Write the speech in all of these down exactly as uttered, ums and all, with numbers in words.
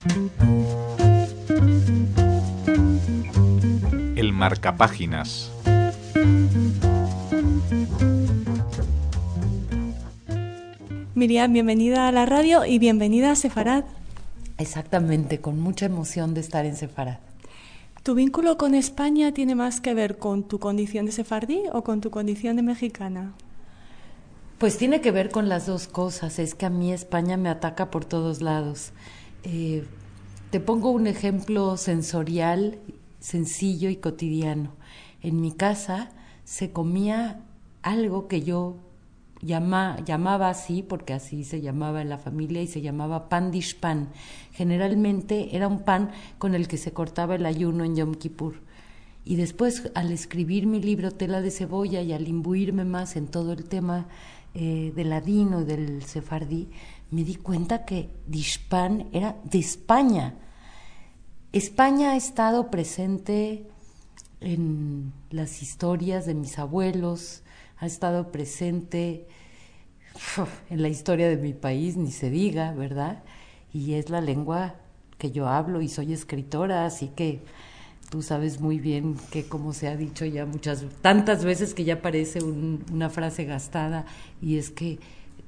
El marcapáginas. Miriam, bienvenida a la radio y bienvenida a Sefarad. Exactamente, con mucha emoción de estar en Sefarad. ¿Tu vínculo con España tiene más que ver con tu condición de sefardí o con tu condición de mexicana? Pues tiene que ver con las dos cosas. Es que a mí España me ataca por todos lados. Eh, te pongo un ejemplo sensorial, sencillo y cotidiano. En mi casa se comía algo que yo llama, llamaba así, porque así se llamaba en la familia, y se llamaba pan d'Ishpan. Generalmente era un pan con el que se cortaba el ayuno en Yom Kippur. Y después, al escribir mi libro Tela de Cebolla y al imbuirme más en todo el tema eh, del ladino y del sefardí, me di cuenta que d'Ishpan era de España. España ha estado presente en las historias de mis abuelos, ha estado presente en la historia de mi país, ni se diga, ¿verdad? Y es la lengua que yo hablo y soy escritora, así que tú sabes muy bien que, como se ha dicho ya muchas, tantas veces que ya parece un, una frase gastada, y es que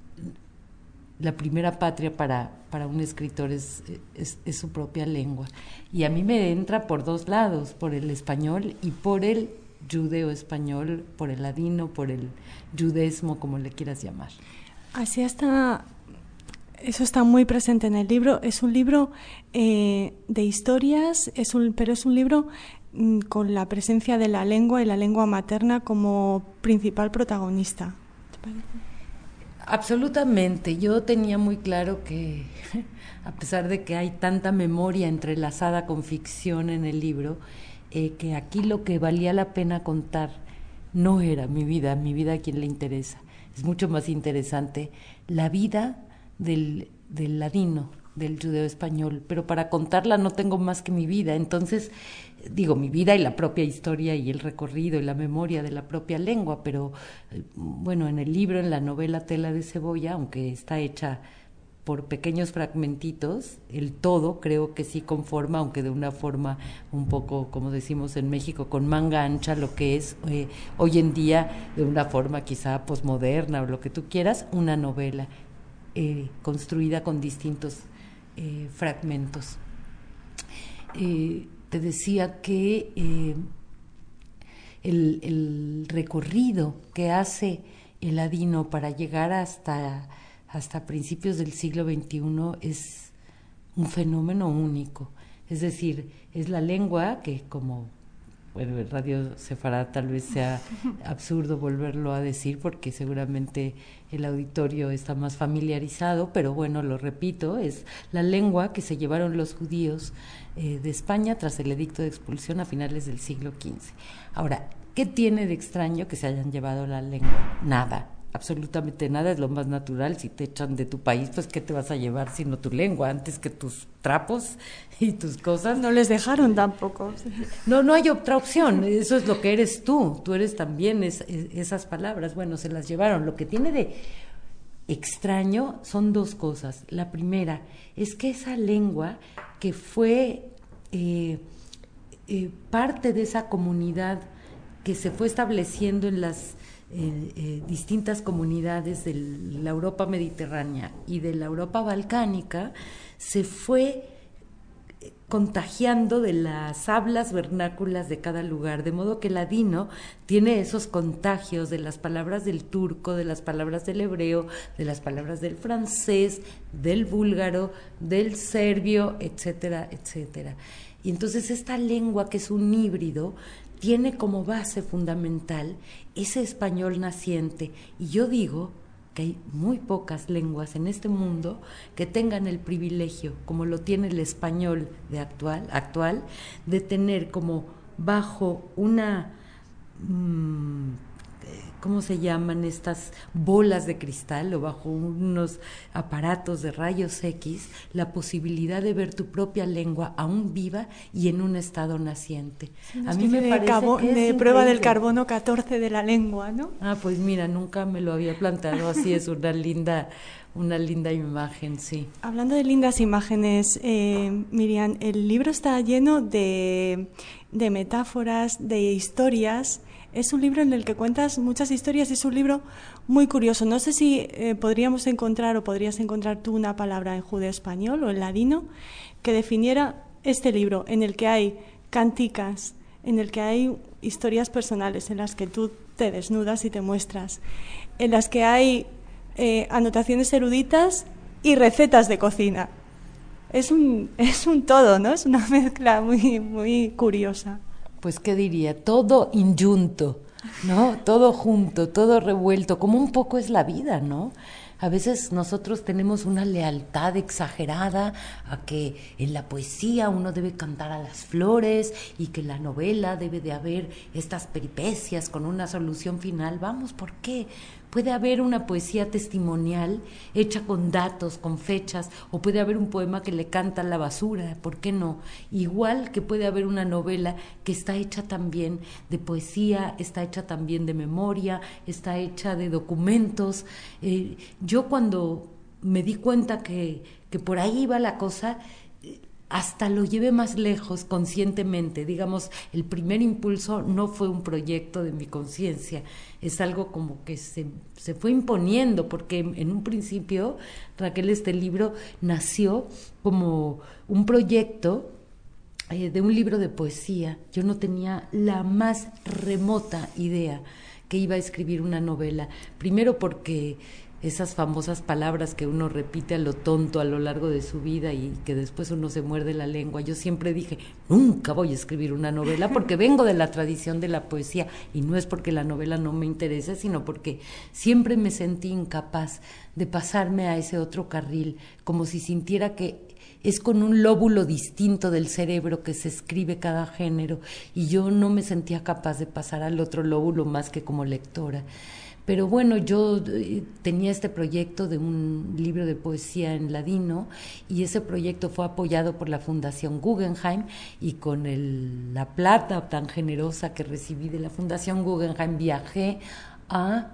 la primera patria para, para un escritor es, es, es su propia lengua. Y a mí me entra por dos lados, por el español y por el judeo español, por el ladino, por el judesmo, como le quieras llamar. Así está, eso está muy presente en el libro. Es un libro eh, de historias, es un, pero es un libro mm, con la presencia de la lengua y la lengua materna como principal protagonista. ¿Te parece? Absolutamente. Yo tenía muy claro que, a pesar de que hay tanta memoria entrelazada con ficción en el libro, eh, que aquí lo que valía la pena contar no era mi vida, mi vida a quien le interesa. Es mucho más interesante la vida del, del ladino, del judeo español, pero para contarla no tengo más que mi vida. Entonces, digo, mi vida y la propia historia y el recorrido y la memoria de la propia lengua, pero bueno, en el libro, en la novela Tela de Cebolla, aunque está hecha por pequeños fragmentitos, el todo creo que sí conforma, aunque de una forma un poco, como decimos en México, con manga ancha, lo que es eh, hoy en día, de una forma quizá posmoderna o lo que tú quieras, una novela eh, construida con distintos eh, fragmentos. Eh, te decía que eh, el, el recorrido que hace el ladino para llegar hasta... hasta principios del siglo veintiuno es un fenómeno único. Es decir, es la lengua que, como bueno, en Radio Sefarad tal vez sea absurdo volverlo a decir porque seguramente el auditorio está más familiarizado, pero bueno, lo repito, es la lengua que se llevaron los judíos eh, de España tras el edicto de expulsión a finales del siglo quince. Ahora, ¿qué tiene de extraño que se hayan llevado la lengua? Nada. Absolutamente nada, es lo más natural. Si te echan de tu país, pues ¿qué te vas a llevar sino tu lengua antes que tus trapos y tus cosas? No les dejaron tampoco. No, no hay otra opción, eso es lo que eres tú, tú eres también es, es, esas palabras, bueno, se las llevaron. Lo que tiene de extraño son dos cosas. La primera es que esa lengua que fue eh, eh, parte de esa comunidad que se fue estableciendo en las Eh, eh, distintas comunidades de la Europa mediterránea y de la Europa balcánica, se fue contagiando de las hablas vernáculas de cada lugar, de modo que el ladino tiene esos contagios de las palabras del turco, de las palabras del hebreo, de las palabras del francés, del búlgaro, del serbio, etcétera, etcétera. Y entonces esta lengua, que es un híbrido, tiene como base fundamental ese español naciente. Y yo digo que hay muy pocas lenguas en este mundo que tengan el privilegio, como lo tiene el español de actual, actual de tener como bajo una, mmm, ¿cómo se llaman estas bolas de cristal o bajo unos aparatos de rayos X, la posibilidad de ver tu propia lengua aún viva y en un estado naciente? Sí, una a mí me de parece cabo, que es de prueba del increíble. carbono catorce de la lengua, ¿no? Ah, pues mira, nunca me lo había planteado así, es una linda, una linda imagen, sí. Hablando de lindas imágenes, eh, Miriam, el libro está lleno de, de metáforas, de historias. Es un libro en el que cuentas muchas historias, es un libro muy curioso. No sé si eh, podríamos encontrar o podrías encontrar tú una palabra en judeo-español o en ladino que definiera este libro, en el que hay cánticas, en el que hay historias personales, en las que tú te desnudas y te muestras, en las que hay eh, anotaciones eruditas y recetas de cocina. Es un, es un todo, ¿no? Es una mezcla muy, muy curiosa. Pues, ¿qué diría? Todo inyunto, ¿no? Todo junto, todo revuelto, como un poco es la vida, ¿no? A veces nosotros tenemos una lealtad exagerada a que en la poesía uno debe cantar a las flores y que en la novela debe de haber estas peripecias con una solución final. Vamos, ¿por qué? Puede haber una poesía testimonial hecha con datos, con fechas, o puede haber un poema que le canta a la basura, ¿por qué no? Igual que puede haber una novela que está hecha también de poesía, está hecha también de memoria, está hecha de documentos. Eh, yo cuando me di cuenta que, que por ahí iba la cosa, hasta lo llevé más lejos conscientemente. Digamos, el primer impulso no fue un proyecto de mi conciencia, es algo como que se, se fue imponiendo, porque en un principio, Raquel, este libro nació como un proyecto eh, de un libro de poesía. Yo no tenía la más remota idea que iba a escribir una novela, primero porque esas famosas palabras que uno repite a lo tonto a lo largo de su vida y que después uno se muerde la lengua. Yo siempre dije, nunca voy a escribir una novela porque vengo de la tradición de la poesía, y no es porque la novela no me interese, sino porque siempre me sentí incapaz de pasarme a ese otro carril, como si sintiera que es con un lóbulo distinto del cerebro que se escribe cada género, y yo no me sentía capaz de pasar al otro lóbulo más que como lectora. Pero bueno, yo eh, tenía este proyecto de un libro de poesía en ladino, y ese proyecto fue apoyado por la Fundación Guggenheim, y con el, la plata tan generosa que recibí de la Fundación Guggenheim viajé a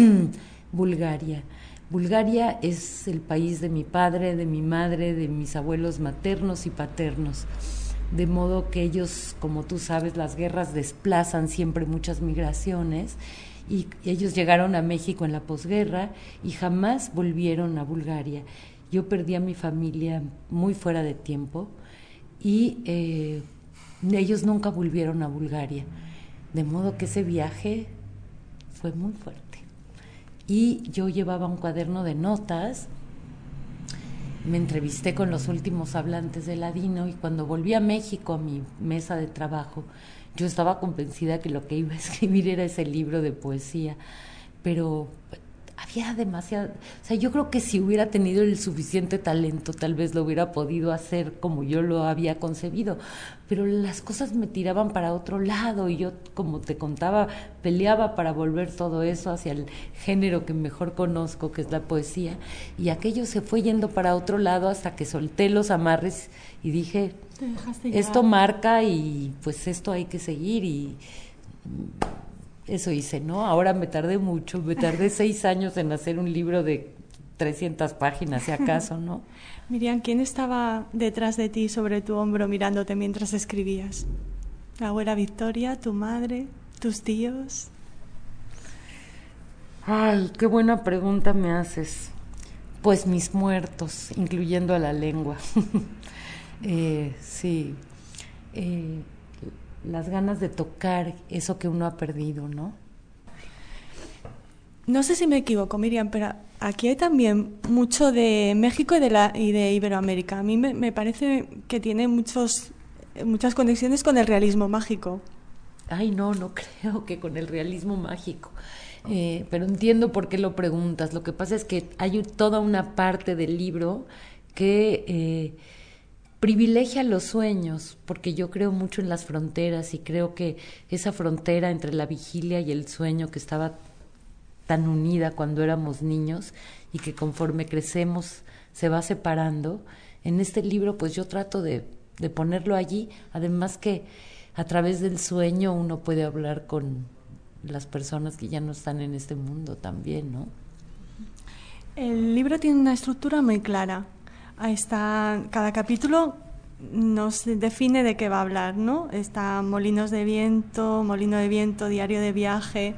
Bulgaria. Bulgaria es el país de mi padre, de mi madre, de mis abuelos maternos y paternos. De modo que ellos, como tú sabes, las guerras desplazan siempre muchas migraciones, y ellos llegaron a México en la posguerra y jamás volvieron a Bulgaria. Yo perdí a mi familia muy fuera de tiempo, y eh, ellos nunca volvieron a Bulgaria. De modo que ese viaje fue muy fuerte. Y yo llevaba un cuaderno de notas, me entrevisté con los últimos hablantes de ladino, y cuando volví a México a mi mesa de trabajo, yo estaba convencida que lo que iba a escribir era ese libro de poesía, pero había demasiado, o sea, yo creo que si hubiera tenido el suficiente talento, tal vez lo hubiera podido hacer como yo lo había concebido, pero las cosas me tiraban para otro lado, y yo, como te contaba, peleaba para volver todo eso hacia el género que mejor conozco, que es la poesía, y aquello se fue yendo para otro lado hasta que solté los amarres y dije, esto marca, y pues esto hay que seguir, y eso hice, ¿no? Ahora me tardé mucho, me tardé seis años en hacer un libro de trescientas páginas, si acaso, ¿no? Miriam, ¿quién estaba detrás de ti, sobre tu hombro, mirándote mientras escribías? ¿La abuela Victoria, tu madre, tus tíos? Ay, qué buena pregunta me haces. Pues mis muertos, incluyendo a la lengua. eh, sí, eh, las ganas de tocar eso que uno ha perdido, ¿no? No sé si me equivoco, Miriam, pero aquí hay también mucho de México y de, la, y de Iberoamérica. A mí me, me parece que tiene muchos, muchas conexiones con el realismo mágico. Ay, no, no creo que con el realismo mágico. Eh, pero entiendo por qué lo preguntas. Lo que pasa es que hay toda una parte del libro que, eh, privilegia los sueños, porque yo creo mucho en las fronteras y creo que esa frontera entre la vigilia y el sueño que estaba tan unida cuando éramos niños y que conforme crecemos se va separando, en este libro pues yo trato de, de ponerlo allí, además que a través del sueño uno puede hablar con las personas que ya no están en este mundo también, ¿no? El libro tiene una estructura muy clara. Ahí está, cada capítulo nos define de qué va a hablar, ¿no? Está Molinos de Viento, Molino de Viento, Diario de Viaje,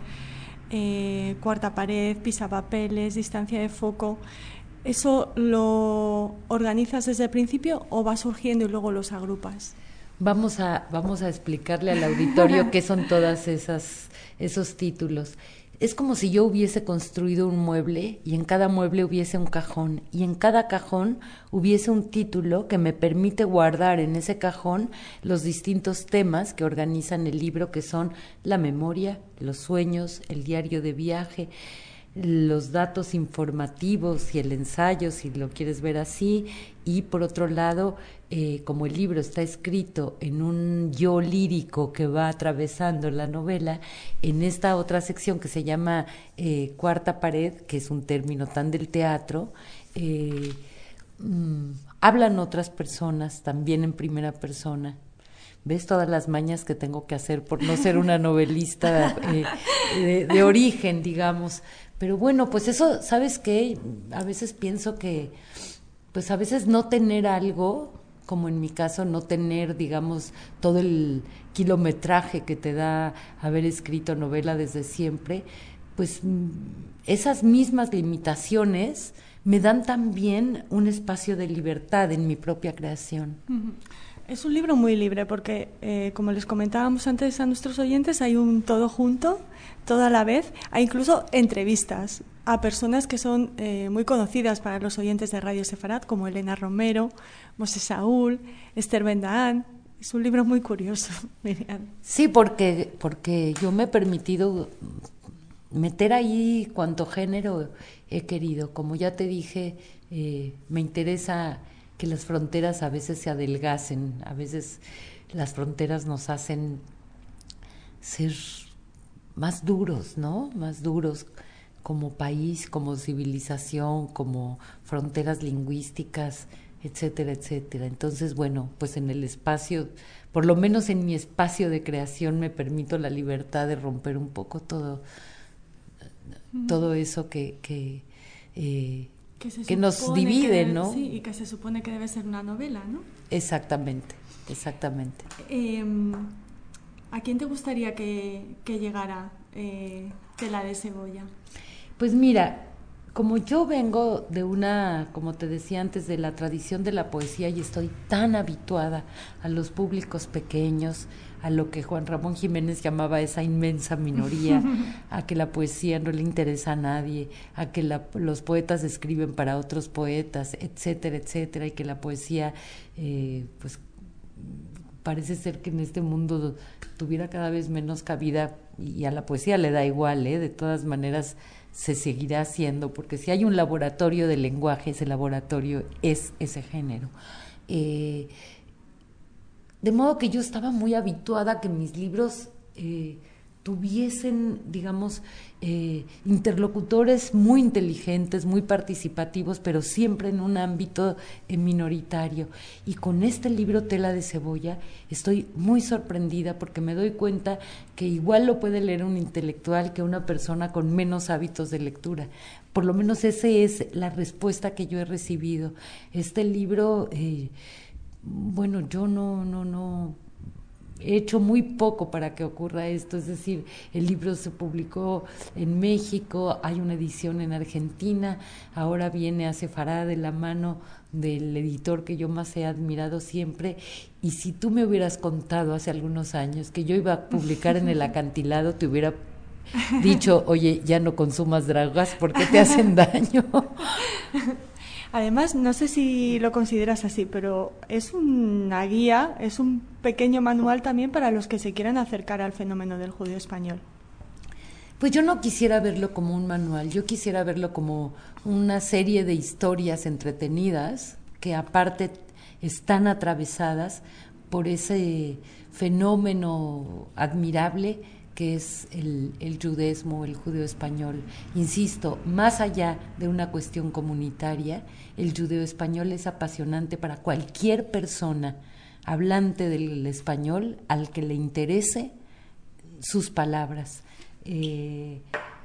eh, Cuarta Pared, Pisapapeles, Distancia de Foco. ¿Eso lo organizas desde el principio o va surgiendo y luego los agrupas? Vamos a, vamos a explicarle al auditorio qué son todas esas, esos títulos. Es como si yo hubiese construido un mueble y en cada mueble hubiese un cajón y en cada cajón hubiese un título que me permite guardar en ese cajón los distintos temas que organizan el libro, que son la memoria, los sueños, el diario de viaje, los datos informativos y el ensayo, si lo quieres ver así, y por otro lado, eh, como el libro está escrito en un yo lírico que va atravesando la novela, en esta otra sección que se llama eh, Cuarta Pared, que es un término tan del teatro, eh, mmm, hablan otras personas también en primera persona. ¿Ves todas las mañas que tengo que hacer por no ser una novelista eh, de, de origen, digamos? Pero bueno, pues eso, ¿sabes qué? A veces pienso que, pues a veces no tener algo, como en mi caso, no tener, digamos, todo el kilometraje que te da haber escrito novela desde siempre, pues esas mismas limitaciones me dan también un espacio de libertad en mi propia creación. Uh-huh. Es un libro muy libre porque, eh, como les comentábamos antes a nuestros oyentes, hay un todo junto, todo a la vez. Hay incluso entrevistas a personas que son eh, muy conocidas para los oyentes de Radio Sefarad, como Elena Romero, Mosé Saúl, Esther Bendaán. Es un libro muy curioso, Miriam. Sí, porque, porque yo me he permitido meter ahí cuanto género he querido. Como ya te dije, eh, me interesa que las fronteras a veces se adelgacen, a veces las fronteras nos hacen ser más duros, ¿no? Más duros como país, como civilización, como fronteras lingüísticas, etcétera, etcétera. Entonces, bueno, pues en el espacio, por lo menos en mi espacio de creación, me permito la libertad de romper un poco todo, mm. todo eso que... que eh, que, que nos divide, que, ¿no? Sí, y que se supone que debe ser una novela, ¿no? Exactamente, exactamente. Eh, ¿A quién te gustaría que, que llegara eh, Tela de Cebolla? Pues mira, como yo vengo de una, como te decía antes, de la tradición de la poesía y estoy tan habituada a los públicos pequeños, a lo que Juan Ramón Jiménez llamaba esa inmensa minoría, a que la poesía no le interesa a nadie, a que la, los poetas escriben para otros poetas, etcétera, etcétera, y que la poesía, eh, pues, parece ser que en este mundo tuviera cada vez menos cabida, y a la poesía le da igual, ¿eh? De todas maneras se seguirá haciendo, porque si hay un laboratorio de lenguaje, ese laboratorio es ese género. Eh, De modo que yo estaba muy habituada a que mis libros eh, tuviesen, digamos, eh, interlocutores muy inteligentes, muy participativos, pero siempre en un ámbito eh, minoritario. Y con este libro, Tela de Cebolla, estoy muy sorprendida porque me doy cuenta que igual lo puede leer un intelectual que una persona con menos hábitos de lectura. Por lo menos esa es la respuesta que yo he recibido. Este libro... Eh, Bueno, yo no, no, no, he hecho muy poco para que ocurra esto, es decir, el libro se publicó en México, hay una edición en Argentina, ahora viene a Sefarad de la mano del editor que yo más he admirado siempre, y si tú me hubieras contado hace algunos años que yo iba a publicar en El Acantilado, te hubiera dicho, oye, ya no consumas drogas porque te hacen daño. Además, no sé si lo consideras así, pero es una guía, es un pequeño manual también para los que se quieran acercar al fenómeno del judío español. Pues yo no quisiera verlo como un manual, yo quisiera verlo como una serie de historias entretenidas que aparte están atravesadas por ese fenómeno admirable que es el, el judaísmo, el judeo español. Insisto, más allá de una cuestión comunitaria, el judeo español es apasionante para cualquier persona hablante del español al que le interese sus palabras. Eh,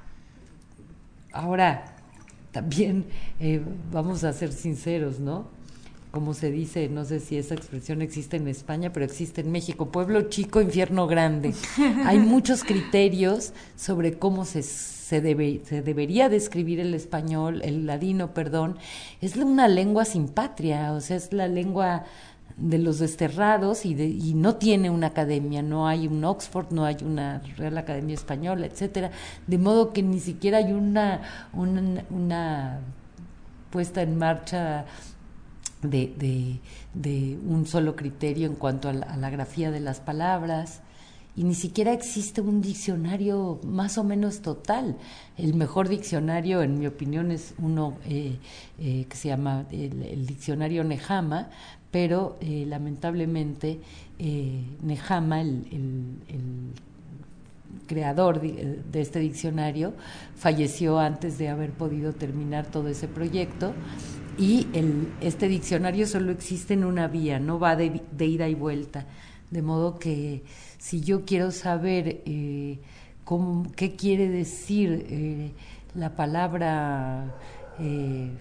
ahora, también eh, vamos a ser sinceros, ¿no? Como se dice, no sé si esa expresión existe en España, pero existe en México: pueblo chico, infierno grande. Hay muchos criterios sobre cómo se, se, debe, se debería describir el español, el ladino, perdón. Es una lengua sin patria, o sea, es la lengua de los desterrados y, de, y no tiene una academia, no hay un Oxford, no hay una Real Academia Española, etcétera, de modo que ni siquiera hay una, una, una puesta en marcha De, de, de un solo criterio en cuanto a la, a la grafía de las palabras, y ni siquiera existe un diccionario más o menos total. El mejor diccionario, en mi opinión, es uno eh, eh, que se llama el, el diccionario Nehama, pero eh, lamentablemente eh, Nehama, el, el, el creador de, de este diccionario, falleció antes de haber podido terminar todo ese proyecto. Y el, este diccionario solo existe en una vía, no va de, de ida y vuelta. De modo que si yo quiero saber eh, cómo, qué quiere decir eh, la palabra, eh,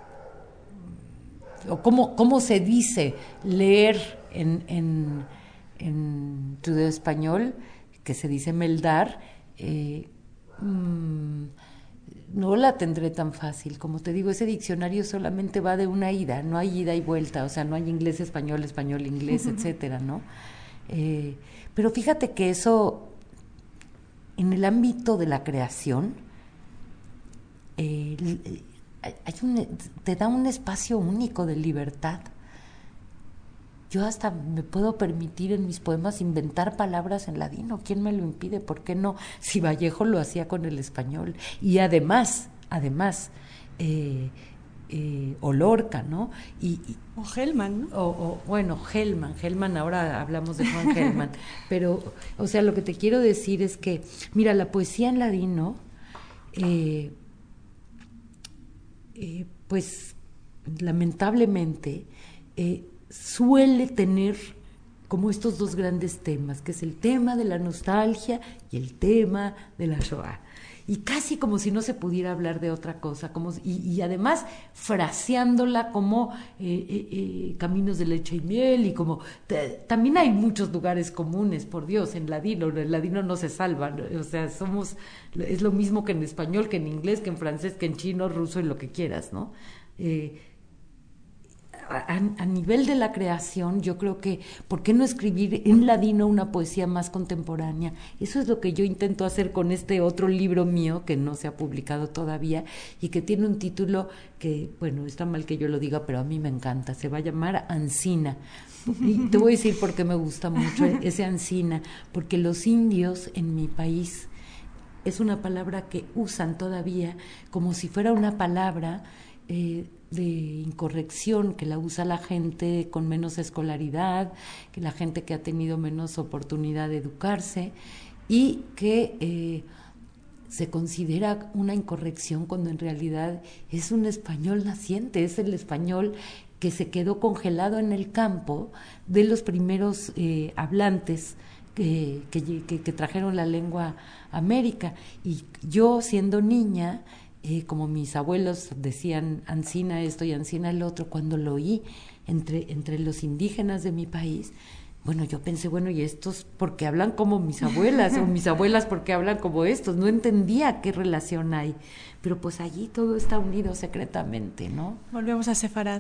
o cómo, cómo se dice leer en, en, en judeo español, que se dice meldar, eh, mmm, no la tendré tan fácil. Como te digo, ese diccionario solamente va de una ida, no hay ida y vuelta, o sea, no hay inglés, español, español, inglés, etcétera, ¿no? Eh, pero fíjate que eso, en el ámbito de la creación, eh, hay un, te da un espacio único de libertad. Yo hasta me puedo permitir en mis poemas inventar palabras en ladino. ¿Quién me lo impide? ¿Por qué no? Si Vallejo lo hacía con el español. Y además, además, eh, eh, o Lorca, ¿no? Y, y, o Hellman, ¿no? O, o, bueno, Hellman, Hellman, ahora hablamos de Juan Hellman. Pero, o sea, lo que te quiero decir es que, mira, la poesía en ladino, eh, eh, pues, lamentablemente, eh, suele tener como estos dos grandes temas, que es el tema de la nostalgia y el tema de la Shoah. Y casi como si no se pudiera hablar de otra cosa, como, y, y además fraseándola como eh, eh, eh, caminos de leche y miel, y como te, también hay muchos lugares comunes, por Dios, en ladino. El ladino no se salva, o sea, somos, es lo mismo que en español, que en inglés, que en francés, que en chino, ruso y lo que quieras, ¿no? Eh, A, a nivel de la creación, yo creo que, ¿por qué no escribir en ladino una poesía más contemporánea? Eso es lo que yo intento hacer con este otro libro mío, que no se ha publicado todavía, y que tiene un título que, bueno, está mal que yo lo diga, pero a mí me encanta. Se va a llamar Ancina. Y te voy a decir por qué me gusta mucho ese Ancina, porque los indios en mi país es una palabra que usan todavía como si fuera una palabra eh, de incorrección, que la usa la gente con menos escolaridad, que la gente que ha tenido menos oportunidad de educarse, y que eh, se considera una incorrección cuando en realidad es un español naciente, es el español que se quedó congelado en el campo de los primeros eh, hablantes que, que, que, que trajeron la lengua a América. Y yo, siendo niña, Eh, como mis abuelos decían Ancina esto y Ancina el otro, cuando lo oí entre, entre los indígenas de mi país, bueno, yo pensé, bueno, ¿y estos por qué hablan como mis abuelas? O mis abuelas ¿por qué hablan como estos? No entendía qué relación hay, pero pues allí todo está unido secretamente, ¿no? Volvemos a Sefarad.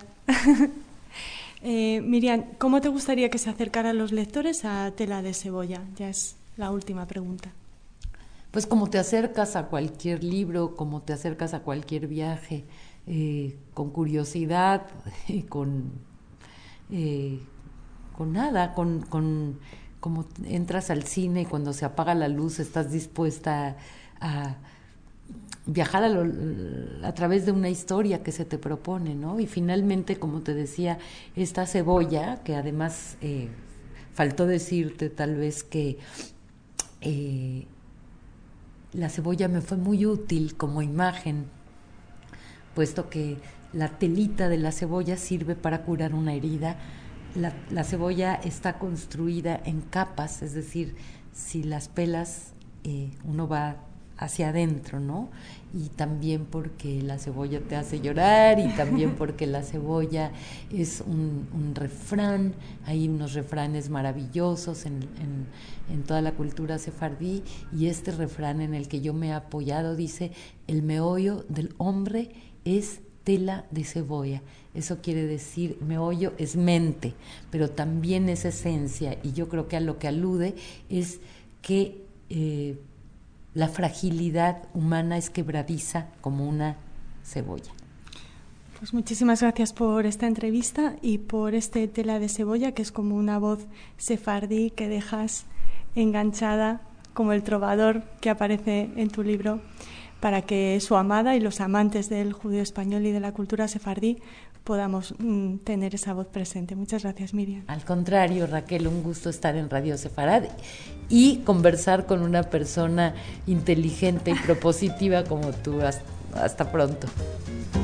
eh, Miriam, ¿cómo te gustaría que se acercaran los lectores a Tela de Cebolla? Ya es la última pregunta. Pues como te acercas a cualquier libro, como te acercas a cualquier viaje, eh, con curiosidad, eh, con, eh, con nada, con, con como entras al cine y cuando se apaga la luz estás dispuesta a, viajar a, lo, a través de una historia que se te propone, ¿no? Y finalmente, como te decía, esta cebolla, que además eh, faltó decirte tal vez que eh, la cebolla me fue muy útil como imagen, puesto que la telita de la cebolla sirve para curar una herida. La, la cebolla está construida en capas, es decir, si las pelas, eh, uno va hacia adentro, ¿no? Y también porque la cebolla te hace llorar, y también porque la cebolla es un, un refrán. Hay unos refranes maravillosos en, en, en toda la cultura sefardí, y este refrán en el que yo me he apoyado dice: el meollo del hombre es tela de cebolla. Eso quiere decir, meollo es mente, pero también es esencia, y yo creo que a lo que alude es que eh, la fragilidad humana es quebradiza como una cebolla. Pues muchísimas gracias por esta entrevista y por este tela de cebolla, que es como una voz sefardí que dejas enganchada como el trovador que aparece en tu libro, para que su amada y los amantes del judío español y de la cultura sefardí podamos mm, tener esa voz presente. Muchas gracias, Miriam. Al contrario, Raquel, un gusto estar en Radio Sefarad y conversar con una persona inteligente y propositiva como tú. Hasta, hasta pronto.